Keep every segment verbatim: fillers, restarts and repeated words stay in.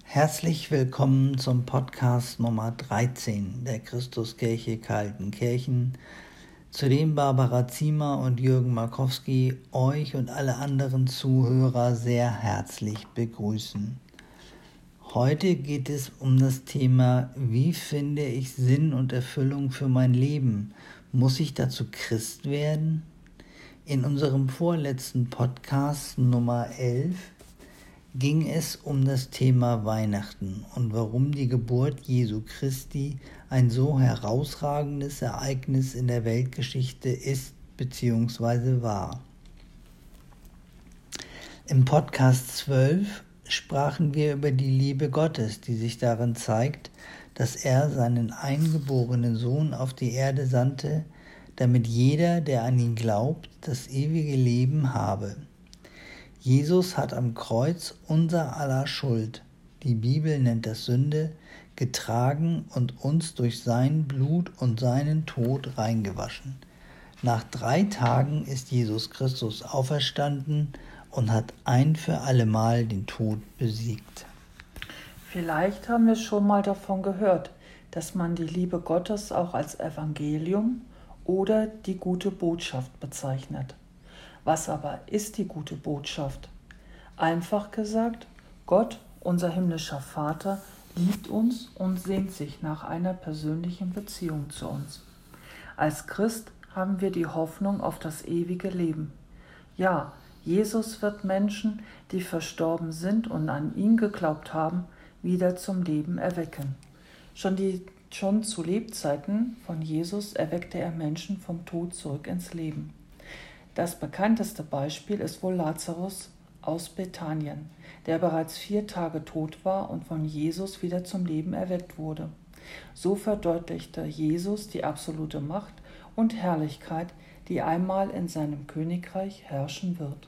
Herzlich willkommen zum Podcast Nummer dreizehn der Christuskirche Kaltenkirchen, zu dem Barbara Ziemer und Jürgen Markowski euch und alle anderen Zuhörer sehr herzlich begrüßen. Heute geht es um das Thema: Wie finde ich Sinn und Erfüllung für mein Leben? Muss ich dazu Christ werden? In unserem vorletzten Podcast Nummer elf ging es um das Thema Weihnachten und warum die Geburt Jesu Christi ein so herausragendes Ereignis in der Weltgeschichte ist bzw. war. Im Podcast zwölf sprachen wir über die Liebe Gottes, die sich darin zeigt, dass er seinen eingeborenen Sohn auf die Erde sandte, damit jeder, der an ihn glaubt, das ewige Leben habe. Jesus hat am Kreuz unser aller Schuld, die Bibel nennt das Sünde, getragen und uns durch sein Blut und seinen Tod reingewaschen. Nach drei Tagen ist Jesus Christus auferstanden und hat ein für allemal den Tod besiegt. Vielleicht haben wir schon mal davon gehört, dass man die Liebe Gottes auch als Evangelium oder die gute Botschaft bezeichnet. Was aber ist die gute Botschaft? Einfach gesagt, Gott, unser himmlischer Vater, liebt uns und sehnt sich nach einer persönlichen Beziehung zu uns. Als Christ haben wir die Hoffnung auf das ewige Leben. Ja, Jesus wird Menschen, die verstorben sind und an ihn geglaubt haben, wieder zum Leben erwecken. Schon, die, schon zu Lebzeiten von Jesus erweckte er Menschen vom Tod zurück ins Leben. Das bekannteste Beispiel ist wohl Lazarus aus Bethanien, der bereits vier Tage tot war und von Jesus wieder zum Leben erweckt wurde. So verdeutlichte Jesus die absolute Macht und Herrlichkeit, die einmal in seinem Königreich herrschen wird.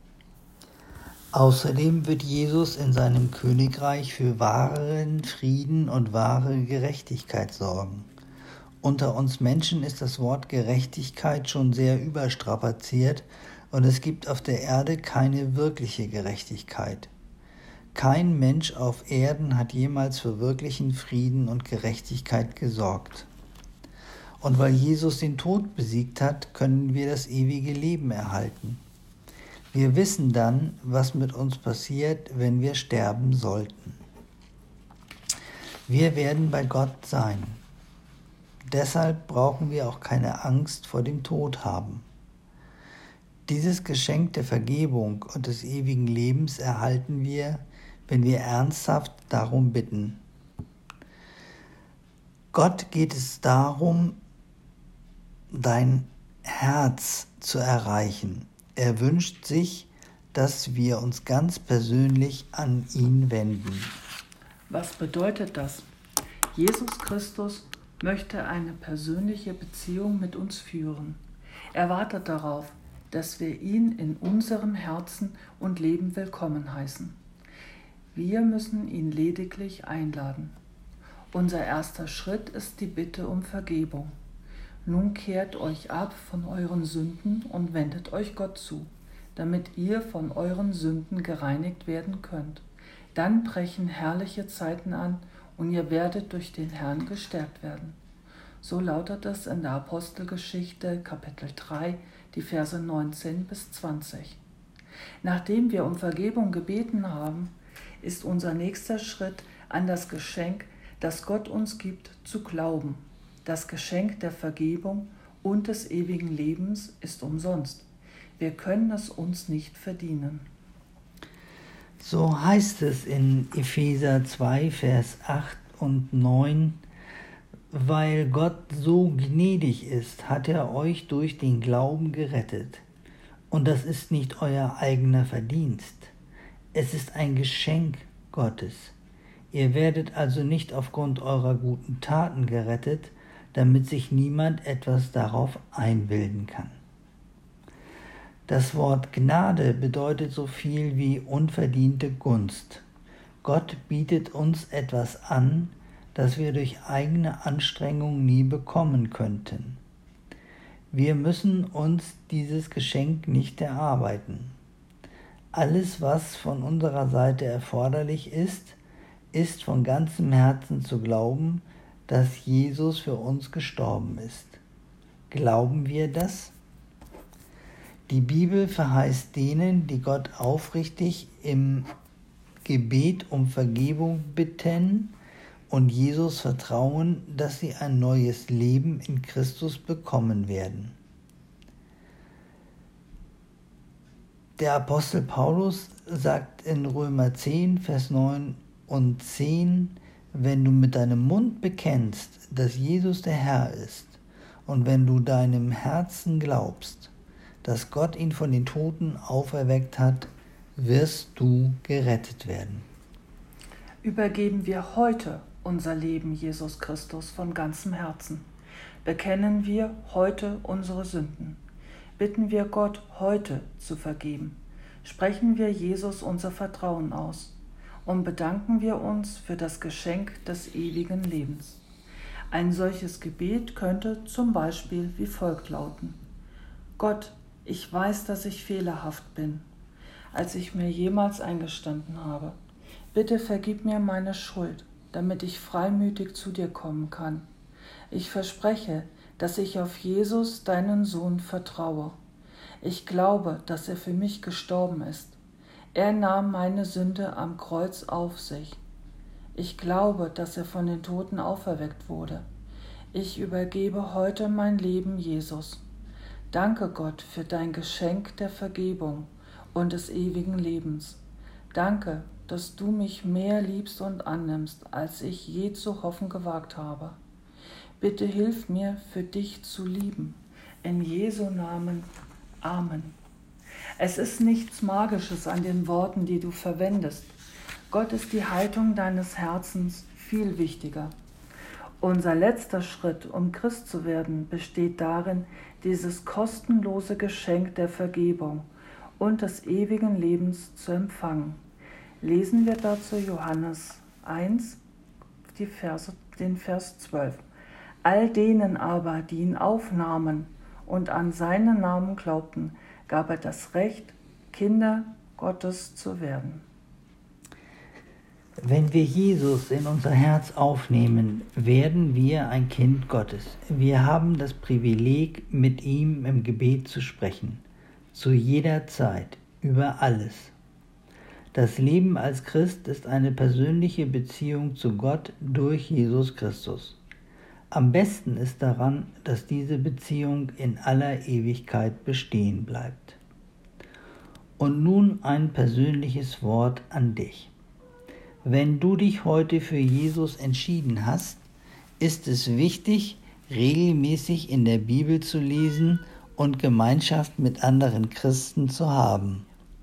Außerdem wird Jesus in seinem Königreich für wahren Frieden und wahre Gerechtigkeit sorgen. Unter uns Menschen ist das Wort Gerechtigkeit schon sehr überstrapaziert und es gibt auf der Erde keine wirkliche Gerechtigkeit. Kein Mensch auf Erden hat jemals für wirklichen Frieden und Gerechtigkeit gesorgt. Und weil Jesus den Tod besiegt hat, können wir das ewige Leben erhalten. Wir wissen dann, was mit uns passiert, wenn wir sterben sollten. Wir werden bei Gott sein. Deshalb brauchen wir auch keine Angst vor dem Tod haben. Dieses Geschenk der Vergebung und des ewigen Lebens erhalten wir, wenn wir ernsthaft darum bitten. Gott geht es darum, dein Herz zu erreichen. Er wünscht sich, dass wir uns ganz persönlich an ihn wenden. Was bedeutet das? Jesus Christus möchte eine persönliche Beziehung mit uns führen. Er wartet darauf, dass wir ihn in unserem Herzen und Leben willkommen heißen. Wir müssen ihn lediglich einladen. Unser erster Schritt ist die Bitte um Vergebung. Nun kehrt euch ab von euren Sünden und wendet euch Gott zu, damit ihr von euren Sünden gereinigt werden könnt. Dann brechen herrliche Zeiten an und ihr werdet durch den Herrn gestärkt werden. So lautet es in der Apostelgeschichte Kapitel drei, die Verse neunzehn bis zwanzig. Nachdem wir um Vergebung gebeten haben, ist unser nächster Schritt, an das Geschenk, das Gott uns gibt, zu glauben. Das Geschenk der Vergebung und des ewigen Lebens ist umsonst. Wir können es uns nicht verdienen. So heißt es in Epheser zwei, Vers acht und neun, weil Gott so gnädig ist, hat er euch durch den Glauben gerettet. Und das ist nicht euer eigener Verdienst. Es ist ein Geschenk Gottes. Ihr werdet also nicht aufgrund eurer guten Taten gerettet, damit sich niemand etwas darauf einbilden kann. Das Wort Gnade bedeutet so viel wie unverdiente Gunst. Gott bietet uns etwas an, das wir durch eigene Anstrengung nie bekommen könnten. Wir müssen uns dieses Geschenk nicht erarbeiten. Alles, was von unserer Seite erforderlich ist, ist von ganzem Herzen zu glauben, dass Jesus für uns gestorben ist. Glauben wir das? Die Bibel verheißt denen, die Gott aufrichtig im Gebet um Vergebung bitten und Jesus vertrauen, dass sie ein neues Leben in Christus bekommen werden. Der Apostel Paulus sagt in Römer zehn, Vers neun und zehn, wenn du mit deinem Mund bekennst, dass Jesus der Herr ist, und wenn du deinem Herzen glaubst, dass Gott ihn von den Toten auferweckt hat, wirst du gerettet werden. Übergeben wir heute unser Leben Jesus Christus von ganzem Herzen. Bekennen wir heute unsere Sünden. Bitten wir Gott heute zu vergeben. Sprechen wir Jesus unser Vertrauen aus und bedanken wir uns für das Geschenk des ewigen Lebens. Ein solches Gebet könnte zum Beispiel wie folgt lauten: Gott, ich weiß, dass ich fehlerhaft bin, als ich mir jemals eingestanden habe. Bitte vergib mir meine Schuld, damit ich freimütig zu dir kommen kann. Ich verspreche, dass ich auf Jesus, deinen Sohn, vertraue. Ich glaube, dass er für mich gestorben ist. Er nahm meine Sünde am Kreuz auf sich. Ich glaube, dass er von den Toten auferweckt wurde. Ich übergebe heute mein Leben Jesus. Danke Gott für dein Geschenk der Vergebung und des ewigen Lebens. Danke, dass du mich mehr liebst und annimmst, als ich je zu hoffen gewagt habe. Bitte hilf mir, für dich zu lieben. In Jesu Namen. Amen. Es ist nichts Magisches an den Worten, die du verwendest. Gott ist die Haltung deines Herzens viel wichtiger. Unser letzter Schritt, um Christ zu werden, besteht darin, dieses kostenlose Geschenk der Vergebung und des ewigen Lebens zu empfangen. Lesen wir dazu Johannes eins, die Verse, den Vers zwölf. All denen aber, die ihn aufnahmen und an seinen Namen glaubten, gab er das Recht, Kinder Gottes zu werden. Wenn wir Jesus in unser Herz aufnehmen, werden wir ein Kind Gottes. Wir haben das Privileg, mit ihm im Gebet zu sprechen, zu jeder Zeit, über alles. Das Leben als Christ ist eine persönliche Beziehung zu Gott durch Jesus Christus. Am besten ist daran, dass diese Beziehung in aller Ewigkeit bestehen bleibt. Und nun ein persönliches Wort an dich. Wenn du dich heute für Jesus entschieden hast, ist es wichtig, regelmäßig in der Bibel zu lesen und Gemeinschaft mit anderen Christen zu haben.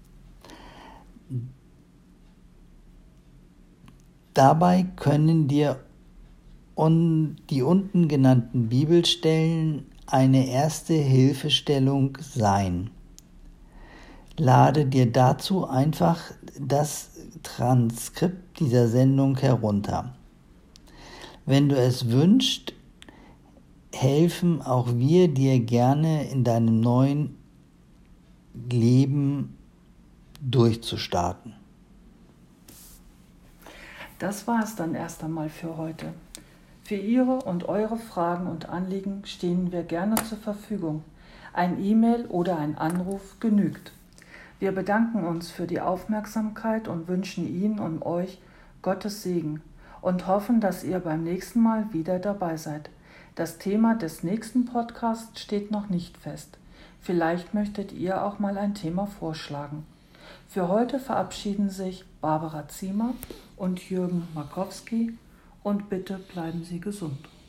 Dabei können dir die unten genannten Bibelstellen eine erste Hilfestellung sein. Lade dir dazu einfach das Transkript dieser Sendung herunter. Wenn du es wünschst, helfen auch wir dir gerne in deinem neuen Leben durchzustarten. Das war es dann erst einmal für heute. Für Ihre und eure Fragen und Anliegen stehen wir gerne zur Verfügung. Ein E-Mail oder ein Anruf genügt. Wir bedanken uns für die Aufmerksamkeit und wünschen Ihnen und euch Gottes Segen und hoffen, dass ihr beim nächsten Mal wieder dabei seid. Das Thema des nächsten Podcasts steht noch nicht fest. Vielleicht möchtet ihr auch mal ein Thema vorschlagen. Für heute verabschieden sich Barbara Ziemer und Jürgen Markowski und bitte bleiben Sie gesund.